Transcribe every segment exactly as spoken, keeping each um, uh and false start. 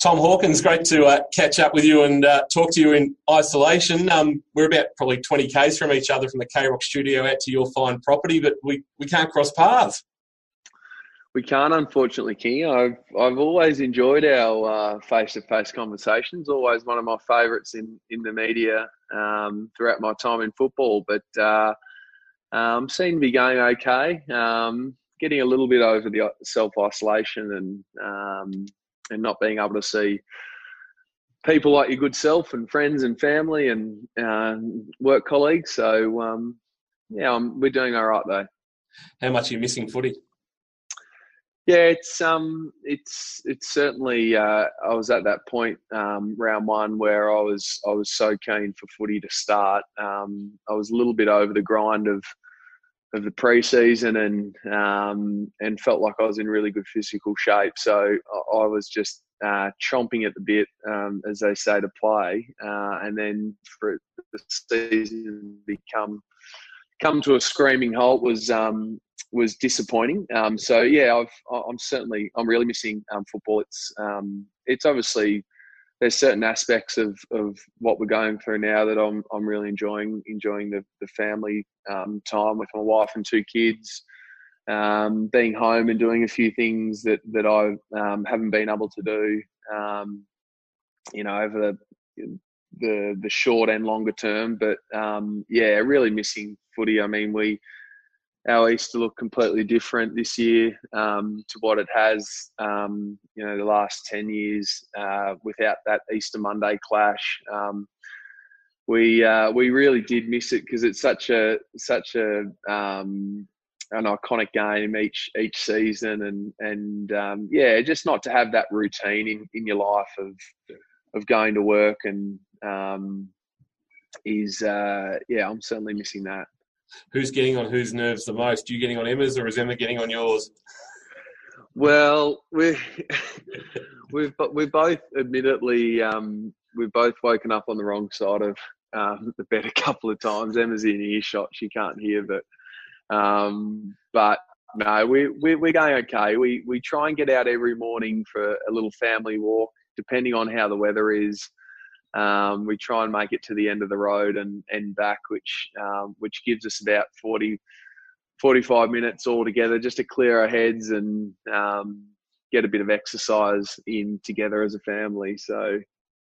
Tom Hawkins, great to uh, catch up with you and uh, talk to you in isolation. Um, we're about probably twenty kays from each other from the K-Rock studio out to your fine property, but we, we can't cross paths. We can't, unfortunately, King. I've I've always enjoyed our uh, face-to-face conversations. Always one of my favourites in, in the media um, throughout my time in football. But uh, um, seem to be going okay. Um, getting a little bit over the self-isolation and um, and not being able to see people like your good self and friends and family and uh, work colleagues. So um, yeah, I'm, we're doing all right though. How much are you missing footy? Yeah, it's um, it's it's certainly. Uh, I was at that point, um, round one, where I was I was so keen for footy to start. Um, I was a little bit over the grind of of the pre-season and um, and felt like I was in really good physical shape. So I, I was just uh, chomping at the bit, um, as they say, to play. Uh, and then for the season to become come to a screaming halt was. Um, was disappointing. Um, so yeah, I've, I'm certainly, I'm really missing um, football. It's, um, it's obviously, there's certain aspects of, of what we're going through now that I'm, I'm really enjoying, enjoying the, the family um, time with my wife and two kids, um, being home and doing a few things that, that I um, haven't been able to do, um, you know, over the, the, the short and longer term. But um, yeah, really missing footy. I mean, we, our Easter look completely different this year um, to what it has, um, you know, the last ten years uh, without that Easter Monday clash. Um, we uh, we really did miss it because it's such a such a um, an iconic game each each season, and and um, yeah, just not to have that routine in, in your life of of going to work and um, is uh, yeah, I'm certainly missing that. Who's getting on whose nerves the most? You getting on Emma's, or is Emma getting on yours? Well, we we've we've both admittedly um, we've both woken up on the wrong side of um, the bed a couple of times. Emma's in earshot; she can't hear, but um, but no, we, we we're going okay. We we try and get out every morning for a little family walk, depending on how the weather is. Um, we try and make it to the end of the road and, and back, which um, which gives us about forty, forty-five minutes altogether just to clear our heads and um, get a bit of exercise in together as a family. So,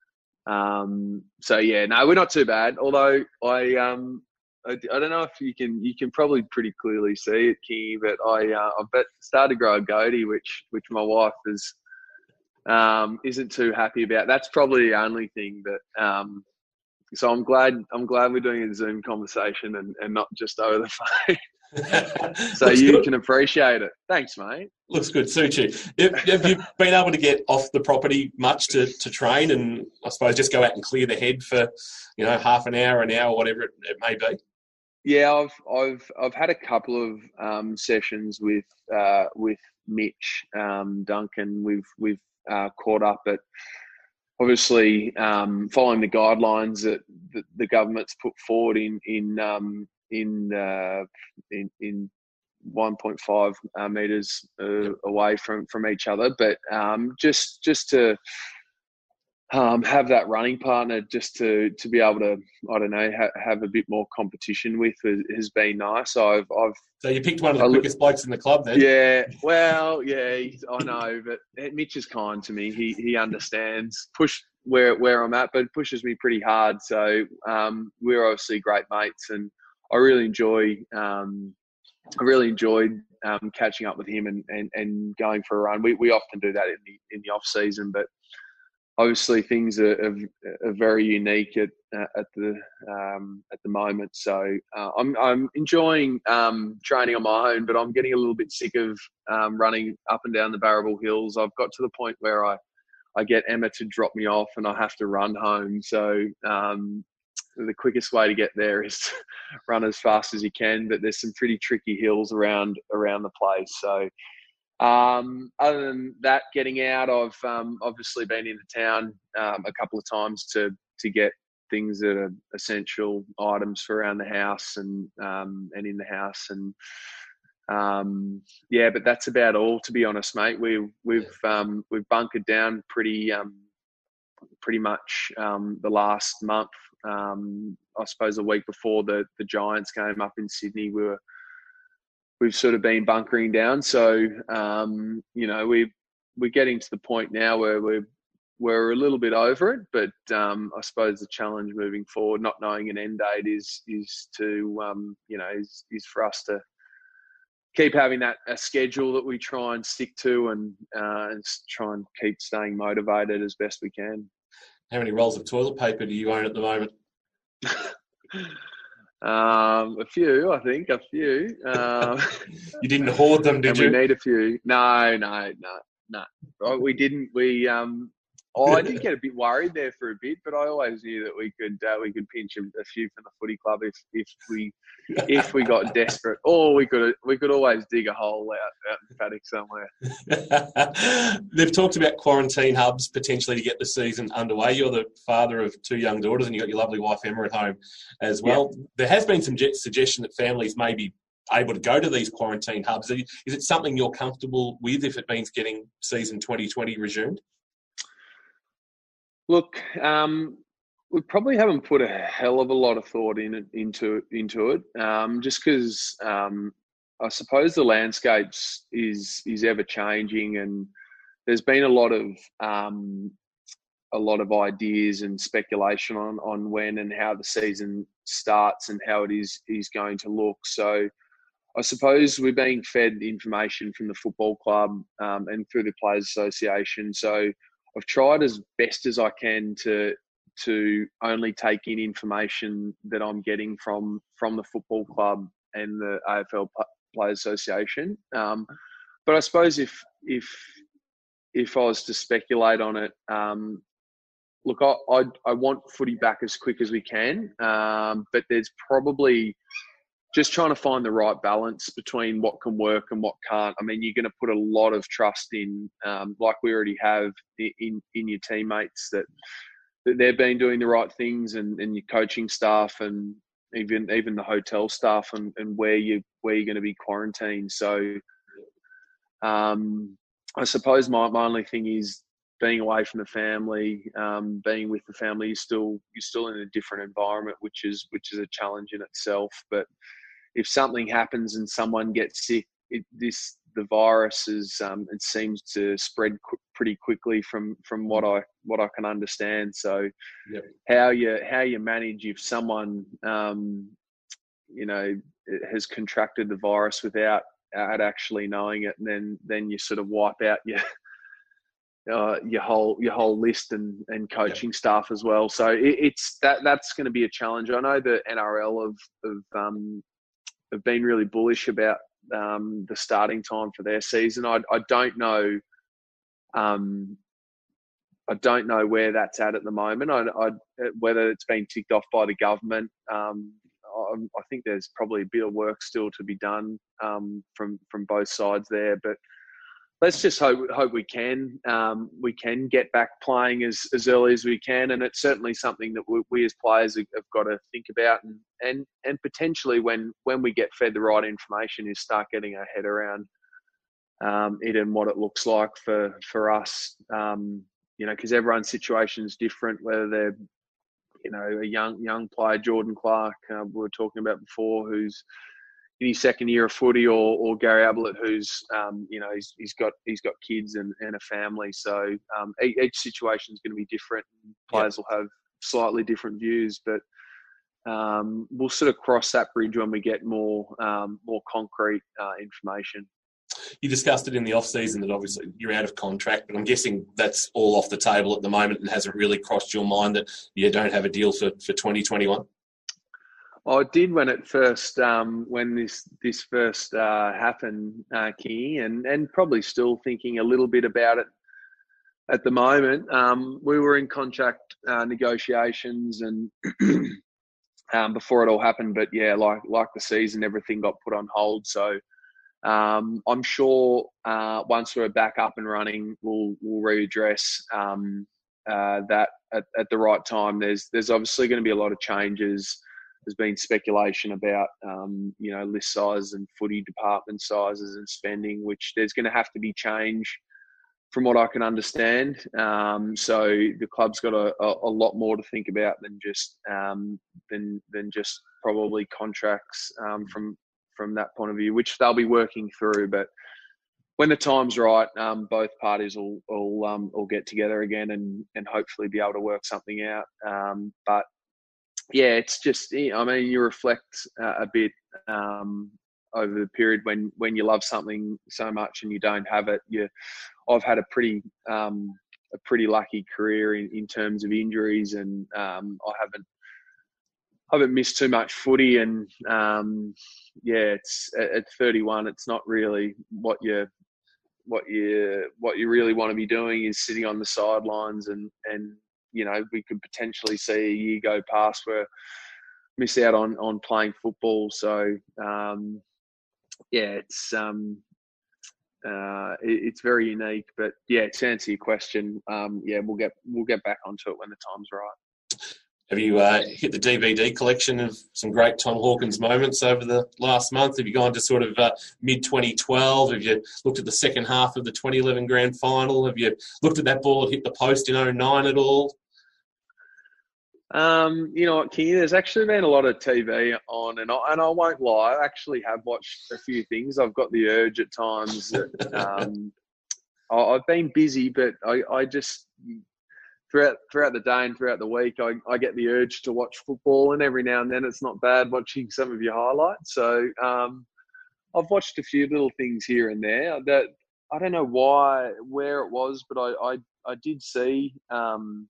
um, so yeah, no, we're not too bad. Although I, um, I, I don't know if you can, you can probably pretty clearly see it, Kingy, but I, uh, I've bet, started to grow a goatee, which which my wife is. Um, isn't too happy about. That's probably the only thing that. Um, so I'm glad. I'm glad we're doing a Zoom conversation and, and not just over the phone. So you good. Can appreciate it. Thanks, mate. Looks good, suits you. Have, have you been able to get off the property much to, to train and I suppose just go out and clear the head for, you know, half an hour, an hour, whatever it, it may be? Yeah, I've I've I've had a couple of um, sessions with uh, with Mitch um, Duncan. We've we've Uh, caught up at obviously um, following the guidelines that the, the government's put forward in in um, in, uh, in in one point five uh, meters uh, away from, from each other, but um, just just to um, have that running partner, just to, to be able to I don't know ha- have a bit more competition with has, has been nice. So I've I've So you picked one of the I quickest li- blokes in the club then? Yeah, well, yeah, I know, but Mitch is kind to me. He he understands push where where I'm at, but pushes me pretty hard. So um, we're obviously great mates, and I really enjoy um, I really enjoyed um, catching up with him and, and, and going for a run. We we often do that in the in the off season, but obviously things are, are, are very unique at uh, at the um, at the moment. So uh, I'm I'm enjoying um, training on my own, but I'm getting a little bit sick of um, running up and down the Barrable Hills. I've got to the point where I, I get Emma to drop me off and I have to run home. So um, the quickest way to get there is to run as fast as you can. But there's some pretty tricky hills around around the place. So. Um, other than that, getting out, I've um, obviously been into town um, a couple of times to to get things that are essential items for around the house and um, and in the house, and um, yeah, but that's about all. To be honest, mate, we we've um, we've bunkered down pretty um, pretty much um, the last month. Um, I suppose a week before the the Giants game up in Sydney, we were we've sort of been bunkering down. So um, you know, we we're getting to the point now where we're we're a little bit over it. But um, I suppose the challenge moving forward, not knowing an end date, is is to um, you know is is for us to keep having that a schedule that we try and stick to, and uh, and try and keep staying motivated as best we can. How many rolls of toilet paper do you own at the moment? um, a few, I think, a few. Um, you didn't hoard them, did and you? We need a few. No, no, no, no. Oh, we didn't. We um. Oh, I did get a bit worried there for a bit, but I always knew that we could uh, we could pinch a, a few from the footy club if if we if we got desperate, or we could we could always dig a hole out, out in paddock somewhere. They've talked about quarantine hubs potentially to get the season underway. You're the father of two young daughters, and you've got your lovely wife Emma at home as well. Yeah. There has been some suggestion that families may be able to go to these quarantine hubs. Is it something you're comfortable with if it means getting season twenty twenty resumed? Look, um, we probably haven't put a hell of a lot of thought in it, into into it, um, just because um, I suppose the landscapes is is ever changing, and there's been a lot of um, a lot of ideas and speculation on on when and how the season starts and how it is is going to look. So I suppose we're being fed information from the football club um, and through the Players Association. So I've tried as best as I can to to only take in information that I'm getting from from the football club and the A F L Players Association. Um, but I suppose if if if I was to speculate on it, um, look, I, I I want footy back as quick as we can, um, but there's probably just trying to find the right balance between what can work and what can't. I mean, you're going to put a lot of trust in, um, like we already have in in your teammates, that, that they've been doing the right things, and, and your coaching staff, and even even the hotel staff, and, and where you where you're going to be quarantined. So, um, I suppose my, my only thing is being away from the family, um, being with the family. You're still you're still in a different environment, which is which is a challenge in itself, but if something happens and someone gets sick, it, this the virus is um, it seems to spread qu- pretty quickly from from what I what I can understand. So, yep. how you how you manage if someone um, you know has contracted the virus without out actually knowing it, and then then you sort of wipe out your uh, your whole your whole list and, and coaching yep. staff as well. So it, it's that that's going to be a challenge. I know the N R L of of um, have been really bullish about um, the starting time for their season. I, I don't know, um, I don't know where that's at at the moment. I, I, whether it's been ticked off by the government. Um, I, I think there's probably a bit of work still to be done um, from from both sides there. But let's just hope hope we can um, we can get back playing as, as early as we can, and it's certainly something that we, we as players have, have got to think about, and, and and potentially when when we get fed the right information, is start getting our head around um, it and what it looks like for for us. Um, you know, because everyone's situation is different. Whether they're you know a young young player, Jordan Clark, uh, we were talking about before, who's in his second year of footy, or, or Gary Ablett, who's um, you know he's, he's got he's got kids and, and a family. So um, each, each situation is going to be different. And players yep. will have slightly different views, but um, we'll sort of cross that bridge when we get more um, more concrete uh, information. You discussed it in the off season that obviously you're out of contract, but I'm guessing that's all off the table at the moment and hasn't really crossed your mind that you don't have a deal for, for twenty twenty-one. I did when it first, um, when this this first uh, happened, uh, Kingy, and, and probably still thinking a little bit about it at the moment. Um, we were in contract uh, negotiations and um, before it all happened, but yeah, like like the season, everything got put on hold. So um, I'm sure uh, once we're back up and running, we'll we'll readdress um, uh, that at, at the right time. There's there's obviously going to be a lot of changes. There's been speculation about, um, you know, list size and footy department sizes and spending, which there's going to have to be change from what I can understand. Um, so the club's got a, a, a lot more to think about than just um, than than just probably contracts um, from from that point of view, which they'll be working through. But when the time's right, um, both parties will will, um, will get together again and and hopefully be able to work something out. Um, but yeah, it's just, I mean, you reflect uh, a bit um, over the period when when you love something so much and you don't have it. You, I've had a pretty um, a pretty lucky career in, in terms of injuries, and um, I haven't I haven't missed too much footy. And um, yeah, it's at thirty-one, it's not really what you what you what you really want to be doing is sitting on the sidelines, and and you know, we could potentially see a year go past where miss out on on playing football. So um, yeah, it's um, uh, it, it's very unique. But yeah, to answer your question, um, yeah, we'll get we'll get back onto it when the time's right. Have you uh, hit the D V D collection of some great Tom Hawkins moments over the last month? Have you gone to sort of uh, mid twenty twelve? Have you looked at the second half of the twenty eleven grand final? Have you looked at that ball that hit the post in oh nine at all? Um, you know what, Kingy, there's actually been a lot of T V on, and I, and I won't lie, I actually have watched a few things. I've got the urge at times. That, um, I, I've been busy, but I, I just... Throughout throughout the day and throughout the week, I, I get the urge to watch football, and every now and then it's not bad watching some of your highlights. So um, I've watched a few little things here and there. That I don't know why, where it was, but I I, I did see um,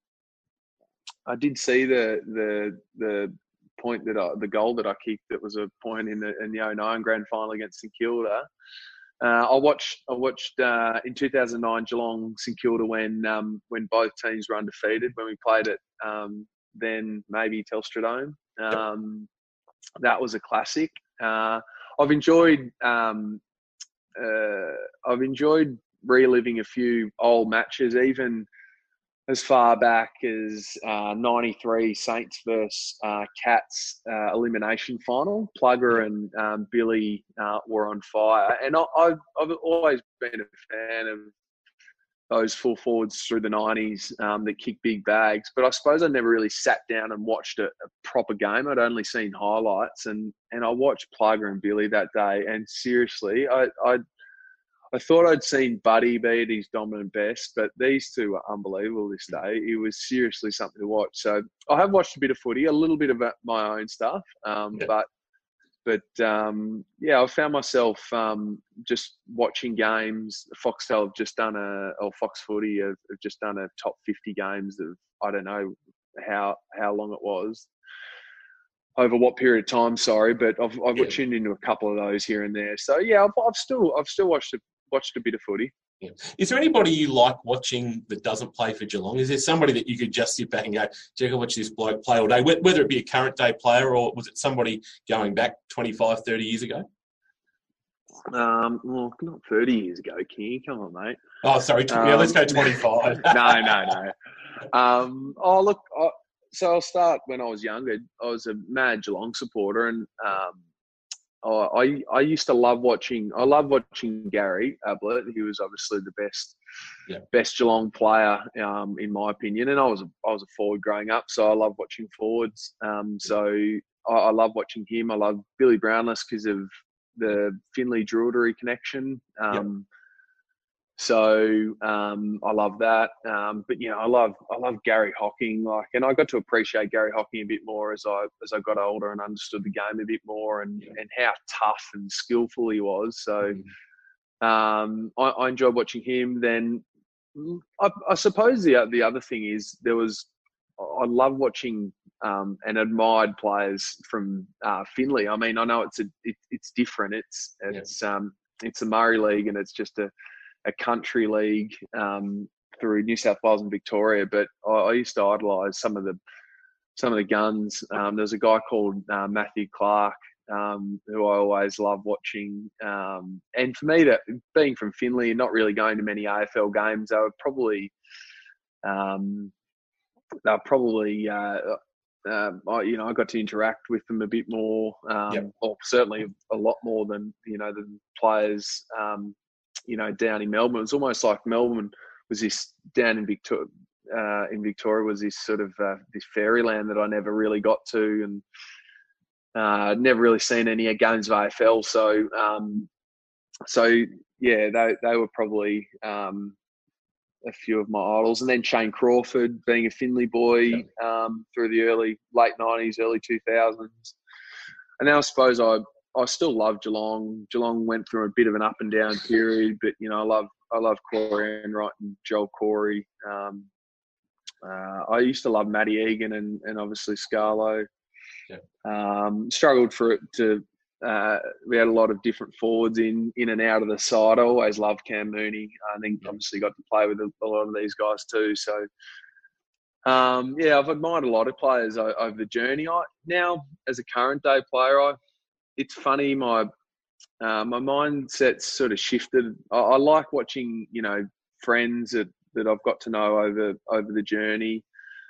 I did see the the the point that I, the goal that I kicked. That was a point in the in the oh nine grand final against St Kilda. Uh, I watched. I watched uh, in two thousand nine Geelong St Kilda when um, when both teams were undefeated. When we played it, um, then maybe Telstra Dome. Um, that was a classic. Uh, I've enjoyed. Um, uh, I've enjoyed reliving a few old matches, even as far back as uh, ninety-three Saints versus uh, Cats uh, elimination final. Plugger and um, Billy uh, were on fire. And I, I've, I've always been a fan of those full forwards through the nineties um, that kick big bags. But I suppose I never really sat down and watched a, a proper game. I'd only seen highlights. And, and I watched Plugger and Billy that day. And seriously, I, I I thought I'd seen Buddy be at his dominant best, but these two were unbelievable this day. It was seriously something to watch. So I have watched a bit of footy, a little bit of my own stuff, um, yeah. but but um, yeah, I found myself um, just watching games. Foxtel have just done a, or Fox Footy have, have just done a top fifty games of, I don't know how how long it was. Over what period of time? Sorry, but I've I've yeah. tuned into a couple of those here and there. So yeah, I've, I've still I've still watched a, watched a bit of footy. Yeah. Is there anybody you like watching that doesn't play for Geelong? Is there somebody that you could just sit back and go, "Check out watch this bloke play all day," whether it be a current day player or was it somebody going back twenty-five, thirty years ago? Um, well, not thirty years ago, King. Come on, mate. Oh, sorry. Um, yeah, let's go twenty-five. no, no, no. Um, oh, look. I, So I'll start when I was younger. I was a mad Geelong supporter, and um, I I used to love watching. I love watching Gary Ablett. He was obviously the best yeah. best Geelong player, um, in my opinion. And I was a, I was a forward growing up, so I love watching forwards. Um, so I, I love watching him. I love Billy Brownless because of the Finley Druidry connection. Um, yeah. So um, I love that, um, but you know, I love I love Gary Hocking, like, and I got to appreciate Gary Hocking a bit more as I as I got older and understood the game a bit more, and, yeah. and how tough and skillful he was. So mm-hmm. um, I, I enjoyed watching him. Then I, I suppose the the other thing is there was I love watching um, and admired players from uh, Finley. I mean, I know it's a it, it's different. It's it's yeah. um, it's the Murray League, and it's just a a country league um, through New South Wales and Victoria, but I, I used to idolise some of the some of the guns. Um, there's a guy called uh, Matthew Clark um, who I always love watching. Um, and for me, that being from Finley and not really going to many A F L games, they were probably um, they were probably uh, uh, I, you know I got to interact with them a bit more, um, yep. or certainly a lot more than you know than players. Um, you know, down in Melbourne. It's almost like Melbourne was this down in Victoria. Uh, in Victoria was this sort of uh, this fairyland that I never really got to, and uh, never really seen any games of A F L. So, um, so yeah, they they were probably um, a few of my idols. And then Shane Crawford, being a Finley boy um, through the early late nineties, early two thousands. And then I suppose I I still love Geelong. Geelong went through a bit of an up and down period, but you know I love I love Corey Enright and Joel Corey. Um, uh, I used to love Matty Egan and, and obviously Scarlo. Yeah. Um, struggled for it to. Uh, we had a lot of different forwards in in and out of the side. I always loved Cam Mooney. I think yeah. obviously got to play with a, a lot of these guys too. So um, yeah, I've admired a lot of players over, over the journey. I now as a current day player, I it's funny my uh, my mindset's sort of shifted. I, I like watching you know friends that, that I've got to know over over the journey.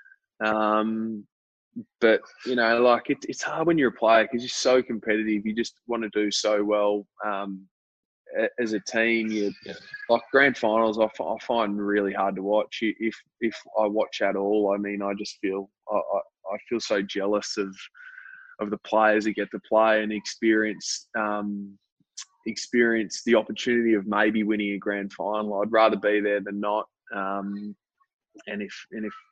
Um, But, you know, like it, it's hard when you're a player because you're so competitive. You just want to do so well um, as a team. You, yeah. Like grand finals, I, f- I find really hard to watch. If if I watch at all, I mean, I just feel I, I, I feel so jealous of of the players that get to play and experience um, experience the opportunity of maybe winning a grand final. I'd rather be there than not. Um, and if and if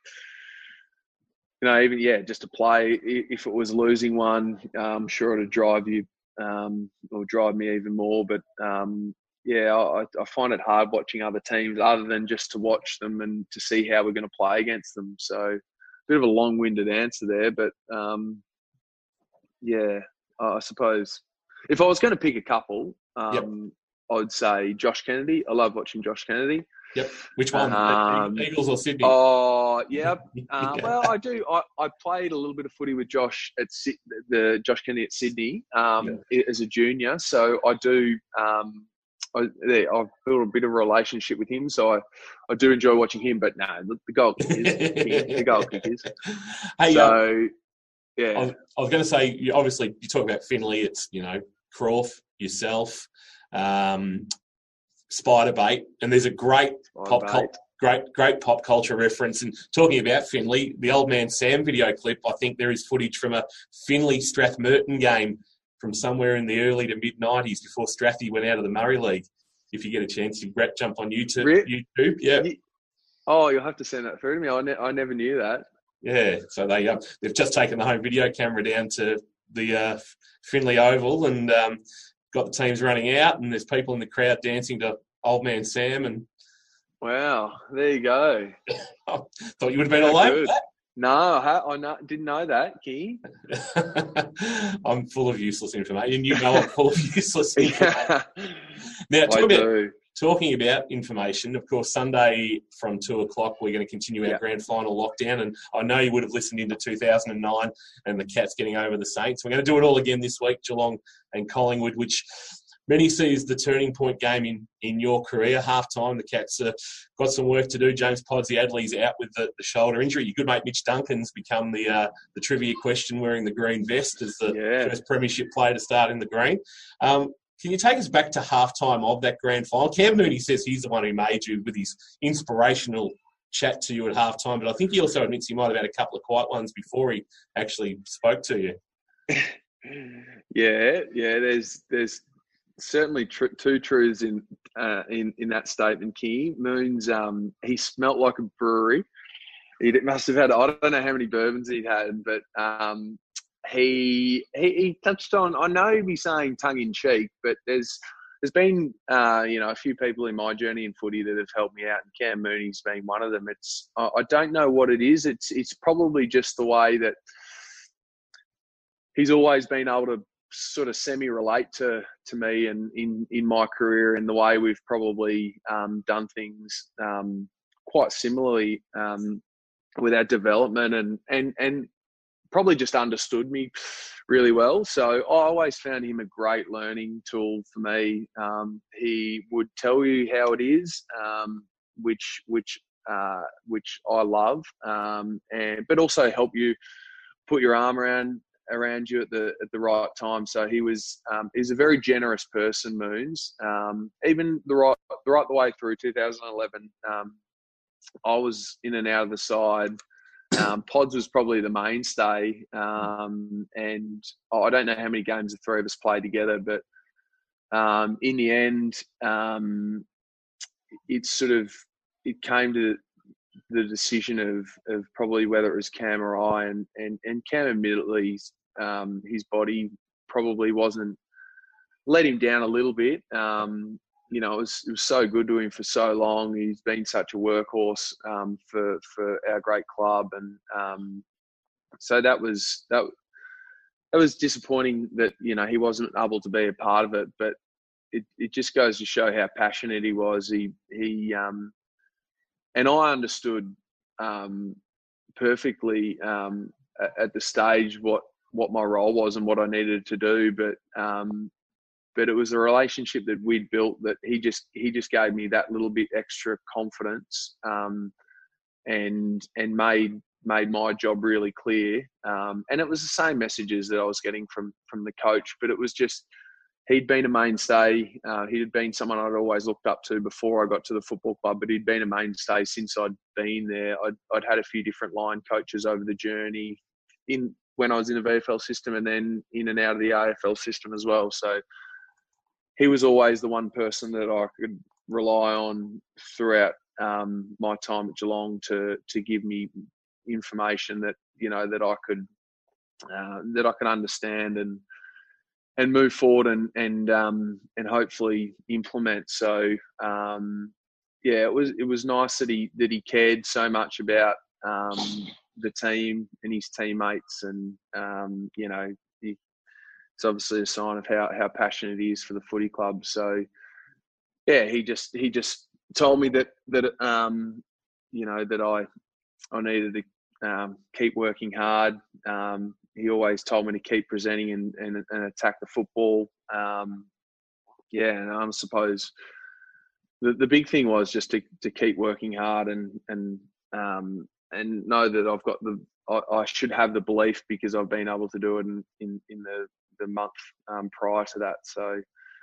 You know, even, yeah, just to play, if it was losing one, I'm um, sure it'd drive you um, or drive me even more. But, um, yeah, I, I find it hard watching other teams other than just to watch them and to see how we're going to play against them. So a bit of a long-winded answer there. But, um, yeah, I suppose if I was going to pick a couple, um, yep. I'd say Josh Kennedy. I love watching Josh Kennedy. Yep. Which one? Um, Eagles or Sydney? Oh, yeah. Um, well, I do. I, I played a little bit of footy with Josh at the Josh Kennedy at Sydney um, yeah. as a junior. So I do. Um, I, yeah, I've built a bit of a relationship with him, so I, I do enjoy watching him. But no, the, the goal kickers, the goal kickers. Hey, so um, yeah, I was, I was going to say, you, obviously, you talk about Finley. It's you know Crawf, yourself. Um, Spider Bait, and there's a great Spider pop cult, great great pop culture reference. And talking about Finley, the Old Man Sam video clip, I think there is footage from a Finley Strathmerton game from somewhere in the early to mid nineties before Strathy went out of the Murray League. If you get a chance, you jump on YouTube. Really? YouTube, yeah. Oh, you'll have to send that through to me. I, ne- I never knew that. Yeah, so they um, they've just taken the home video camera down to the uh, Finley Oval and. Um, got the teams running out, and there's people in the crowd dancing to Old Man Sam. And wow, there you go. I thought you would have been all over that. No, I, I not, didn't know that, Key. I'm full of useless information. You know I'm full of useless information. Yeah, now, talk I about, do. talking about information, of course, Sunday from two o'clock, we're going to continue our yeah. grand final lockdown. And I know you would have listened into two thousand nine and the Cats getting over the Saints. We're going to do it all again this week, Geelong and Collingwood, which many see as the turning point game in, in your career. Half-time, the Cats uh, got some work to do. James Podsiadly's out with the, the shoulder injury. Your good mate Mitch Duncan's become the uh, the trivia question wearing the green vest as the yeah. first premiership player to start in the green. Um, Can you take us back to halftime of that grand final? Cam Mooney says he's the one who made you with his inspirational chat to you at halftime, but I think he also admits he might have had a couple of quiet ones before he actually spoke to you. yeah, yeah. There's there's certainly tr- two truths in uh, in in that statement. Key Moon's um, he smelt like a brewery. He must have had I don't know how many bourbons he'd had, but. Um, He, he he touched on. I know he'd be saying tongue in cheek, but there's there's been uh, you know a few people in my journey in footy that have helped me out, and Cam Mooney's been one of them. It's I, I don't know what it is. It's it's probably just the way that he's always been able to sort of semi-relate to to me and in in my career and the way we've probably um, done things um, quite similarly um, with our development and and and. probably just understood me really well. So I always found him a great learning tool for me. Um, he would tell you how it is, um, which which uh, which I love, um, and but also help you put your arm around around you at the at the right time. So he was um, he's a very generous person, Moons. Um, even the right the right the way through two thousand eleven. Um, I was in and out of the side. Um, Pods was probably the mainstay, um, and I don't know how many games the three of us played together, but um, in the end, um, it sort of it came to the decision of of probably whether it was Cam or I, and and, and Cam admittedly, um, his body probably wasn't let him down a little bit. Um, you know, it was, it was so good to him for so long. He's been such a workhorse um, for for our great club, and um, so that was that. It was disappointing that you know he wasn't able to be a part of it, but it, it just goes to show how passionate he was. He he um, and I understood um, perfectly um, at, at the stage what what my role was and what I needed to do, but. Um, But it was a relationship that we'd built that he just he just gave me that little bit extra confidence, um, and and made made my job really clear. Um, and it was the same messages that I was getting from from the coach, but it was just he'd been a mainstay. Uh, he had been someone I'd always looked up to before I got to the football club, but he'd been a mainstay since I'd been there. I'd, I'd had a few different line coaches over the journey in when I was in the V F L system, and then in and out of the A F L system as well. So. He was always the one person that I could rely on throughout um, my time at Geelong to to give me information that you know that I could uh, that I could understand and and move forward and and um, and hopefully implement. So um, yeah, it was it was nice that he that he cared so much about um, the team and his teammates, and um, you know. He, It's obviously a sign of how, how passionate he is for the footy club. So, yeah, he just he just told me that that um, you know that I I needed to um, keep working hard. Um, he always told me to keep presenting and and, and attack the football. Um, yeah, and I suppose the the big thing was just to, to keep working hard and and um, and know that I've got the I, I should have the belief because I've been able to do it in in, in the the month um, prior to that. So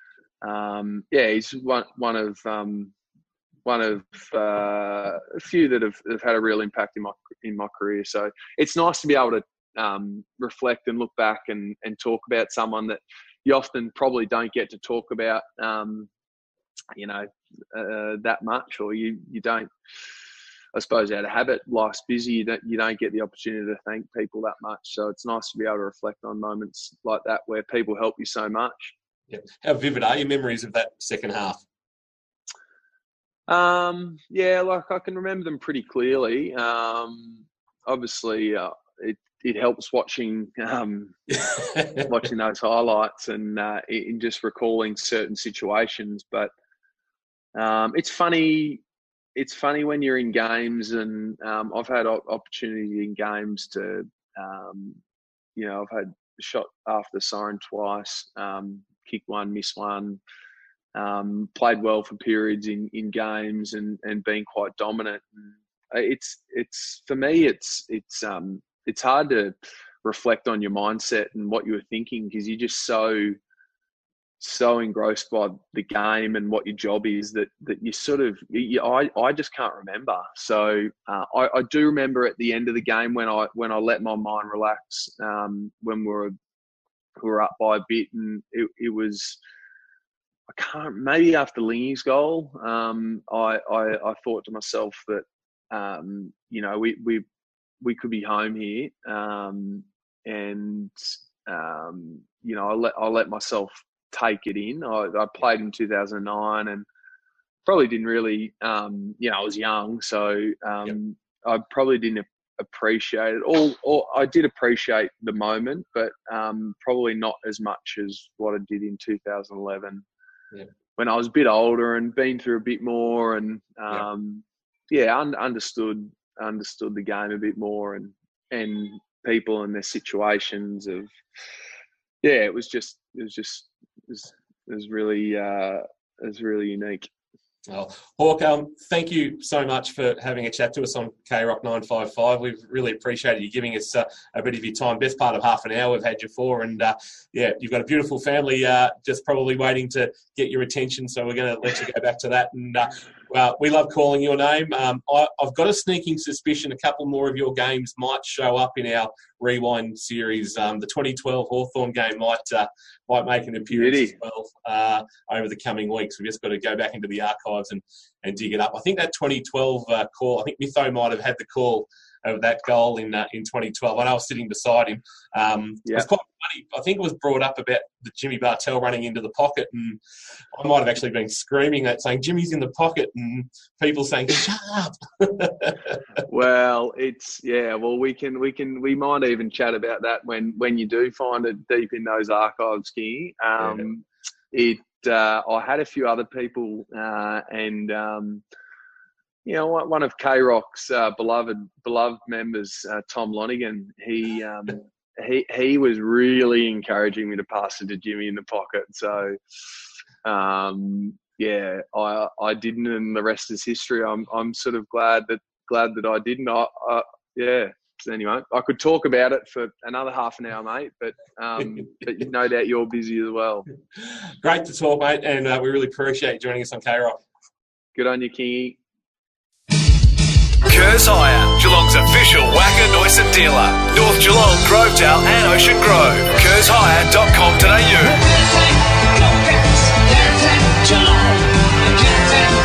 um, yeah, he's one one of um, one of uh, a few that have, have had a real impact in my in my career. So it's nice to be able to um, reflect and look back and, and talk about someone that you often probably don't get to talk about, um, you know, uh, that much, or you you don't. I suppose out of habit, life's busy. You don't you don't get the opportunity to thank people that much. So it's nice to be able to reflect on moments like that where people help you so much. Yeah. How vivid are your memories of that second half? Um, yeah, like I can remember them pretty clearly. Um, obviously, uh, it it helps watching um, watching those highlights and uh, in just recalling certain situations. But um, it's funny. It's funny when you're in games, and um, I've had opportunity in games to, um, you know, I've had shot after the siren twice, um, kick one, miss one, um, played well for periods in, in games, and, and been quite dominant. It's it's for me, it's it's um, it's hard to reflect on your mindset and what you were thinking because you're just so. so engrossed by the game and what your job is that that you sort of you, I, I just can't remember. So uh, I, I do remember at the end of the game when I when I let my mind relax um, when we were we were up by a bit, and it, it was I can't maybe after Lingy's goal um, I, I I thought to myself that um, you know we we we could be home here um, and um, you know I let I let myself take it in. I, I played in two thousand nine and probably didn't really, um, you know, I was young, so um, yep. I probably didn't appreciate it. All, all I did appreciate the moment, but um, probably not as much as what I did in two thousand eleven yep. when I was a bit older and been through a bit more, and um, yep. yeah, un- understood understood the game a bit more and and people and their situations of. Yeah, it was just, it was just, it was, it was really, uh, it was really unique. Well, Hawk, um, thank you so much for having a chat to us on K Rock nine five five. We've really appreciated you giving us uh, a bit of your time. Best part of half an hour we've had you for, and uh, yeah, you've got a beautiful family uh, just probably waiting to get your attention. So we're going to let you go back to that. And uh, Well, we love calling your name. Um, I, I've got a sneaking suspicion a couple more of your games might show up in our Rewind series. Um, the twenty twelve Hawthorn game might uh, might make an appearance Beauty. as well uh, over the coming weeks. We've just got to go back into the archives and, and dig it up. I think that twenty twelve uh, call, I think Mytho might have had the call of that goal in uh, in twenty twelve. I know I was sitting beside him. Um, yeah. It was quite funny. I think it was brought up about the Jimmy Bartel running into the pocket, and I might have actually been screaming that, saying Jimmy's in the pocket, and people saying shut up. Well, it's yeah. Well, we can we can we might even chat about that when when you do find it deep in those archives, Kingy. Um, yeah. It uh, I had a few other people uh, and. Um, You know, one of K-Rock's uh, beloved beloved members, uh, Tom Lonigan, he um, he he was really encouraging me to pass it to Jimmy in the pocket. So, um, yeah, I I didn't, and the rest is history. I'm I'm sort of glad that glad that I didn't. I, I yeah. So anyway, I could talk about it for another half an hour, mate. But um, but no doubt you're busy as well. Great to talk, mate, and uh, we really appreciate you joining us on K-Rock. Good on you, Kingy. Kerrs Hire, Geelong's official Wacker Neuson dealer. North Geelong, Grovedale and Ocean Grove. kerrs hire dot com dot a u.